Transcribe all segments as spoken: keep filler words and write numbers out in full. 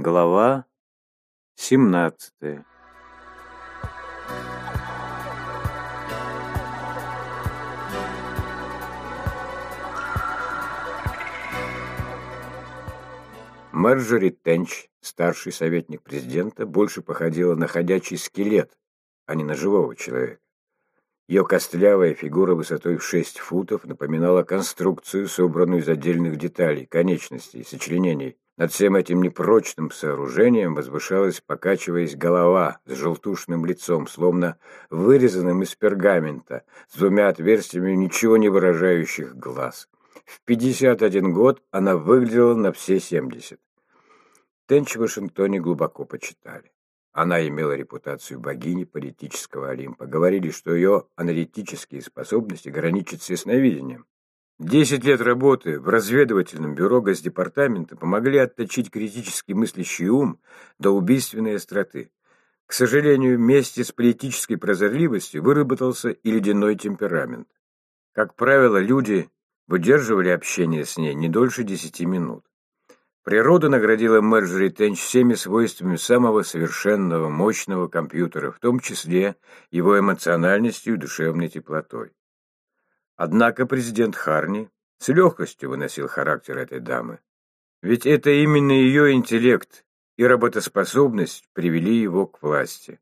Глава семнадцатая. Марджори Тенч, старший советник президента, больше походила на ходячий скелет, а не на живого человека. Ее костлявая фигура высотой в шесть футов напоминала конструкцию, собранную из отдельных деталей, конечностей, сочленений. Над всем этим непрочным сооружением возвышалась, покачиваясь, голова с желтушным лицом, словно вырезанным из пергамента, с двумя отверстиями ничего не выражающих глаз. В пятьдесят один год она выглядела на все семьдесят. Тенч в Вашингтоне глубоко почитали. Она имела репутацию богини политического Олимпа. Говорили, что ее аналитические способности граничат с ясновидением. Десять лет работы в разведывательном бюро Госдепартамента помогли отточить критически мыслящий ум до убийственной остроты. К сожалению, вместе с политической прозорливостью выработался и ледяной темперамент. Как правило, люди выдерживали общение с ней не дольше десяти минут. Природа наградила Марджори Тенч всеми свойствами самого совершенного, мощного компьютера, в том числе его эмоциональностью и душевной теплотой. Однако президент Харни с легкостью выносил характер этой дамы. Ведь это именно ее интеллект и работоспособность привели его к власти.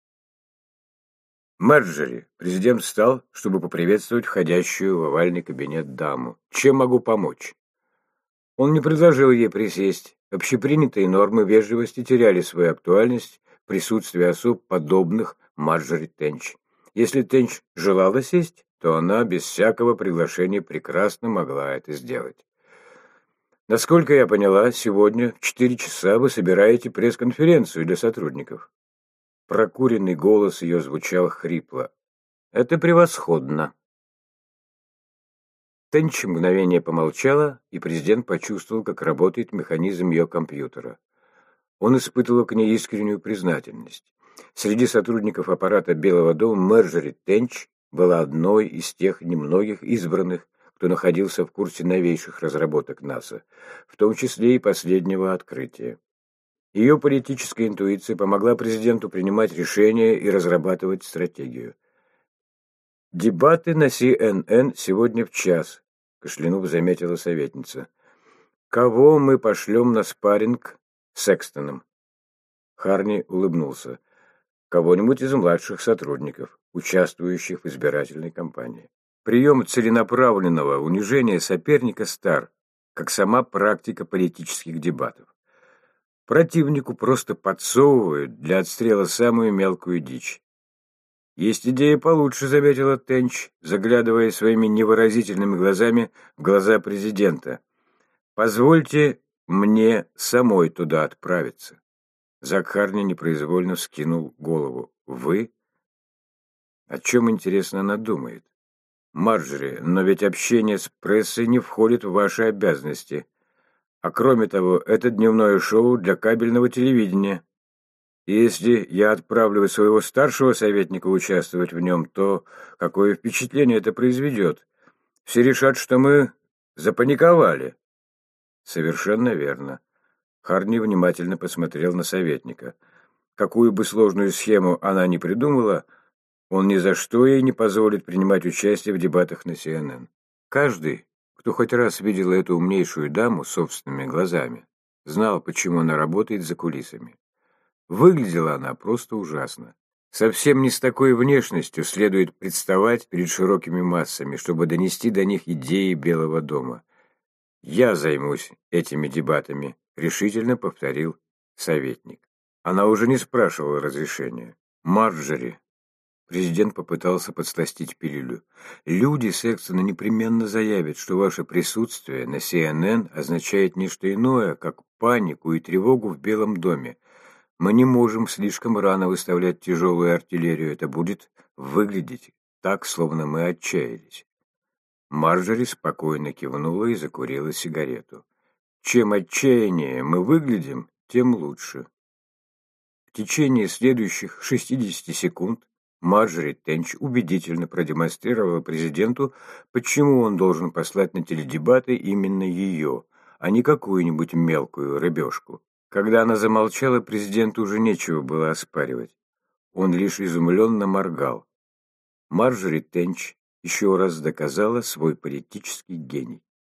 «Марджори», президент встал, чтобы поприветствовать входящую в овальный кабинет даму. «Чем могу помочь?» Он не предложил ей присесть. Общепринятые нормы вежливости теряли свою актуальность в присутствии особ, подобных Марджори Тенч. Если Тенч желала сесть, то она без всякого приглашения прекрасно могла это сделать. «Насколько я поняла, сегодня в четыре часа вы собираете пресс-конференцию для сотрудников». Прокуренный голос ее звучал хрипло. «Это превосходно». Тенч мгновение помолчала, и президент почувствовал, как работает механизм ее компьютера. Он испытывал к ней искреннюю признательность. Среди сотрудников аппарата Белого дома Марджори Тенч была одной из тех немногих избранных, кто находился в курсе новейших разработок НАСА, в том числе и последнего открытия. Ее политическая интуиция помогла президенту принимать решения и разрабатывать стратегию. «Дебаты на си эн эн сегодня в час», — кашлянув заметила советница. «Кого мы пошлем на спарринг с Секстоном?» Харни улыбнулся. «Кого-нибудь из младших сотрудников, участвующих в избирательной кампании. Прием целенаправленного унижения соперника стар, как сама практика политических дебатов. Противнику просто подсовывают для отстрела самую мелкую дичь. «Есть идея получше», — заметила Тенч, заглядывая своими невыразительными глазами в глаза президента. «Позвольте мне самой туда отправиться». Зак Харни непроизвольно вскинул голову. «Вы? О чем, интересно, она думает?» «Марджори, но ведь общение с прессой не входит в ваши обязанности. А кроме того, это дневное шоу для кабельного телевидения. И если я отправлю своего старшего советника участвовать в нем, то какое впечатление это произведет? Все решат, что мы запаниковали». «Совершенно верно». Харни внимательно посмотрел на советника. Какую бы сложную схему она ни придумала, он ни за что ей не позволит принимать участие в дебатах на си эн эн. Каждый, кто хоть раз видел эту умнейшую даму собственными глазами, знал, почему она работает за кулисами. Выглядела она просто ужасно. Совсем не с такой внешностью следует представать перед широкими массами, чтобы донести до них идеи Белого дома. «Я займусь этими дебатами», — решительно повторил советник. Она уже не спрашивала разрешения. «Марджори», — президент попытался подсластить пилюлю, «люди Секстона непременно заявят, что ваше присутствие на си эн эн означает не что иное, как панику и тревогу в Белом доме. Мы не можем слишком рано выставлять тяжелую артиллерию. Это будет выглядеть так, словно мы отчаялись». Марджори спокойно кивнула и закурила сигарету. «Чем отчаяннее мы выглядим, тем лучше». В течение следующих шестидесяти секунд Марджори Тенч убедительно продемонстрировала президенту, почему он должен послать на теледебаты именно ее, а не какую-нибудь мелкую рыбешку, Когда она замолчала, президенту уже нечего было оспаривать. Он лишь изумленно моргал. Марджори Тенч еще раз доказала свой политический гений.